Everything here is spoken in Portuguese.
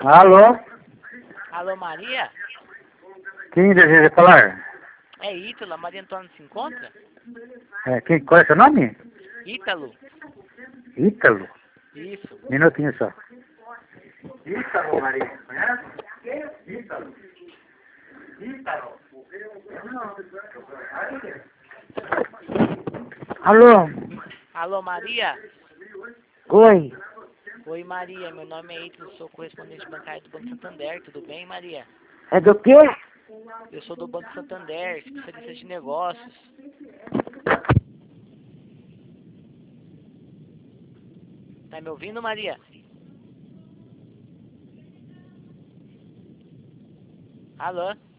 Alô? Alô, Maria? Quem deseja falar? É Ítalo, a Maria Antônia se encontra? Qual é seu nome? Ítalo. Ítalo? Isso. Minutinho só. Ítalo, Maria. Conhece? Ítalo. Ítalo. Alô? Alô, Maria? Oi. Oi, Maria. Meu nome é Ítalo, sou correspondente bancário do Banco Santander. Tudo bem, Maria? É do quê? Eu sou do Banco Santander, especialista de negócios. Tá me ouvindo, Maria? Alô?